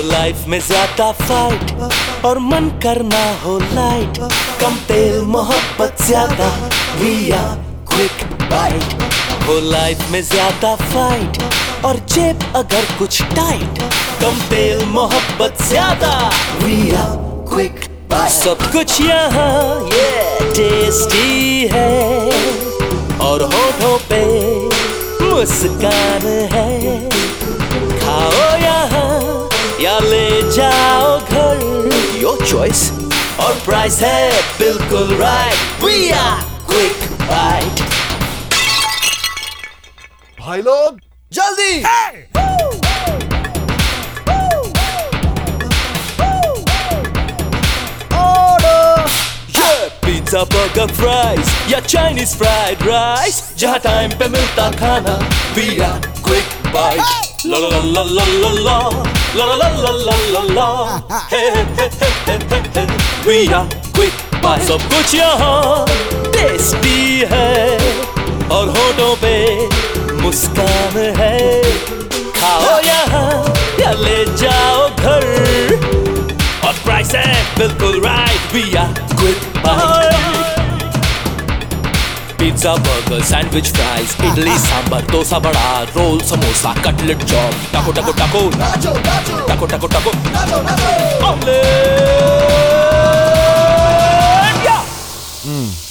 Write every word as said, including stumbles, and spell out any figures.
Life में ज्यादा fight और मन करना हो लाइट, कम तेल मोहब्बत ज्यादा, वी आर क्विक बाइट। हो लाइफ में ज्यादा फाइट और जेब अगर कुछ टाइट, कम तेल मोहब्बत ज्यादा, वी आर क्विक बाइट। सब कुछ यहाँ ये टेस्टी है और होठों पे मुस्कान है। खाओ यहाँ या ले जाओ घर, योर चॉइस, और प्राइस है बिल्कुल right, we are quick bite. भाई लोग जल्दी! पिज्जा बर्गर फ्राइज या चाइनीज फ्राइड राइस, जहाँ टाइम पे मिलता खाना, वी आर क्विक बाइट। ला ला ला ला ला ला ला ला ला ला ला ला, hey hey hey hey hey, we are quick bite. सब कुछ यहाँ टेस्टी है और होठों पे मुस्कान है। खाओ यहाँ या ले जाओ घर, और प्राइस है बिल्कुल right, we are quick bite. Pizza burger sandwich fries, idli sambar dosa vada, roll samosa cutlet chop, टाको टाको टाको टाको टाको टाको ऑमलेट।